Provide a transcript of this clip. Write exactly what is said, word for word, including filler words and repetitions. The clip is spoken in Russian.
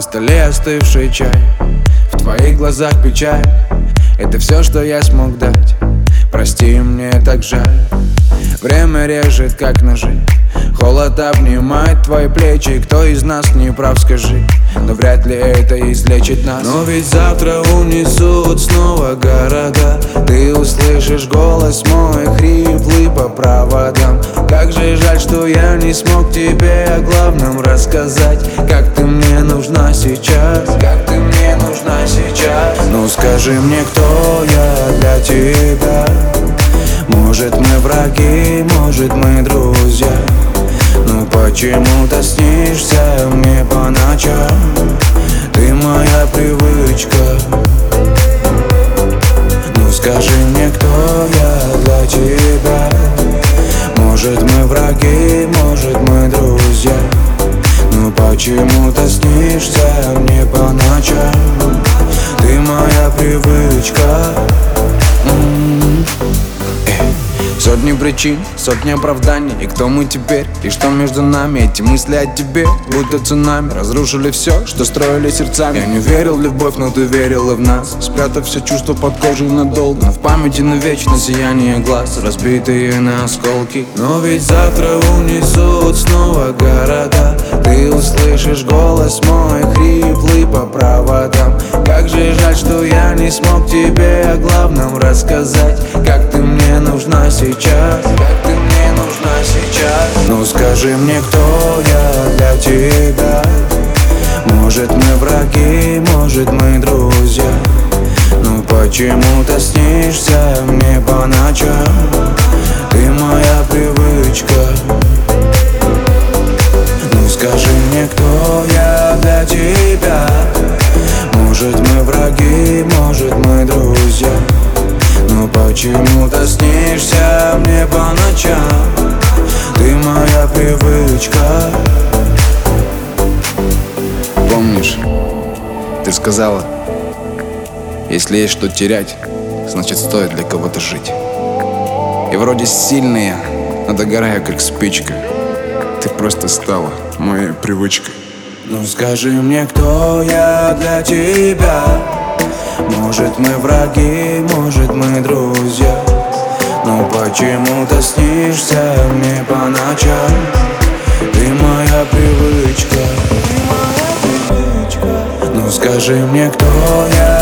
столе остывший чай, в твоих глазах печаль. Это все, что я смог дать. Прости, мне так жаль. Время режет, как ножи. Холод обнимает твои плечи. Кто из нас не прав, скажи. Но вряд ли это излечит нас. Но ведь завтра унесут снова города. Ты услышишь голос мой, хриплый по проводам. Как же жаль, что я не смог тебе о главном рассказать. Как ты мне нужна сейчас, как ты мне нужна сейчас. Ну скажи мне, кто я для тебя. Может мы враги, может мы друзья. Ну почему-то снишься мне по ночам. Ты моя привычка. Ну скажи мне, кто я для тебя. Может мы враги, может мы друзья. Ну почему-то снишься мне по ночам. Ты моя привычка. М-м-м. Сотни причин, сотни оправданий. И кто мы теперь, и что между нами? Эти мысли о тебе, будто цунами, разрушили все, что строили сердцами. Я не верил в любовь, но ты верила в нас. Спрятав все чувства под кожей надолго. Но в памяти навечно сияние глаз, разбитые на осколки. Но ведь завтра унесут снова города. Ты услышишь голос мой, хриплый по проводам. Как же жаль, что я не смог тебе о главном рассказать. Как ты мне нужна сейчас, как ты мне нужна сейчас. Ну скажи мне, кто я для тебя. Может мы враги, может мы друзья. Ну почему-то снишься мне по ночам. Ты моя привычка. Ну скажи мне, кто я для тебя. Может мы враги, может мы друзья. Но почему-то снишься мне по ночам. Ты моя привычка. Помнишь, ты сказала, если есть что терять, значит стоит для кого-то жить. И вроде сильная, но догораю как спичка. Ты просто стала моей привычкой. Ну скажи мне, кто я для тебя. Может мы враги, может мы друзья. Но почему-то снишься мне по ночам. Ты моя привычка. Ну скажи мне, кто я